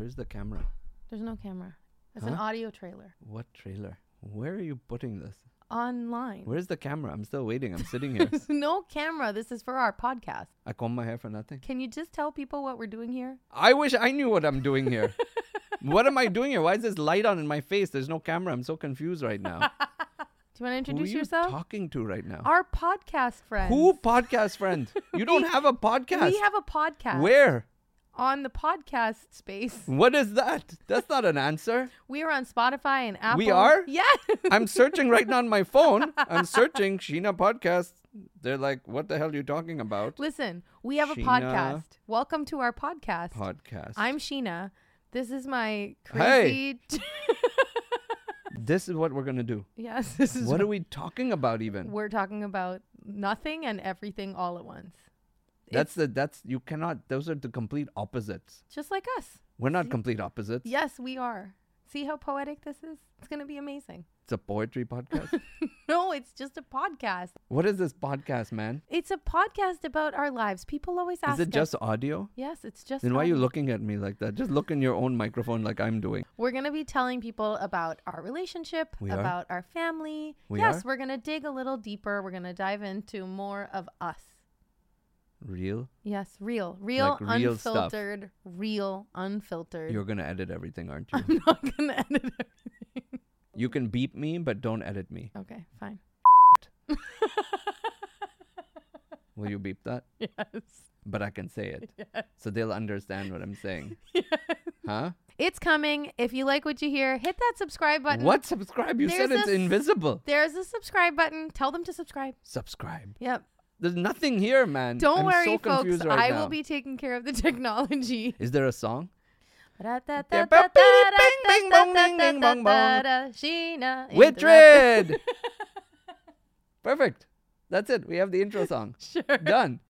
Where's the camera? There's no camera. It's an Huh? audio trailer. What trailer? Where are you putting this? Online. Where's the camera? I'm still waiting. I'm sitting here. There's no camera. This is for our podcast. I comb my hair for nothing. Can you just tell people what we're doing here? I wish I knew what I'm doing here. What am I doing here? Why is this light on in my face? There's no camera. I'm so confused right now. Do you want to Who are introduce you yourself? talking to right now? Our podcast friend. Who podcast friend? You don't have a podcast. We have a podcast. Where? On the podcast space. What is that? That's not an answer. We are on Spotify and Apple. We are? Yeah. I'm searching right now on my phone. I'm searching Sheena podcast. They're like, what the hell are you talking about? Listen, we have a Sheena. podcast. Welcome to our podcast. Podcast. I'm Sheena. This is my crazy... This is what we're going to do. Yes, this is What are we talking about even? we're talking about nothing and everything all at once. You cannot, those are the complete opposites. Just like us. We're not See? complete opposites. Yes, we are. See how poetic this is? It's going to be amazing. It's a poetry podcast. No, it's just a podcast. What is this podcast, man? It's a podcast about our lives. People always ask Is it us. just audio? Yes, it's just Then why are you audio. looking at me like that? Just look in your own microphone like I'm doing. We're going to be telling people about our relationship, We are? about our family. We yes, are? we're going to dig a little deeper. We're going to dive into more of us. Real? Yes, real, Like real stuff. unfiltered, real, unfiltered. You're going to edit everything, aren't you? I'm not going to edit everything. You can beep me, but don't edit me. Okay, fine. Will you beep that? Yes. But I can say it. Yes. So they'll understand what I'm saying. Huh? It's coming. If you like what you hear, hit that subscribe button. What? Subscribe? You said There's it's a invisible. There's a subscribe button. Tell them to subscribe. Subscribe. Yep. There's nothing here, man. Don't I'm worry, so folks. confused right I now. will be taking care of the technology. Is there a song? Sheena. Witred! Perfect. That's it. We have the intro song. Sure. Done.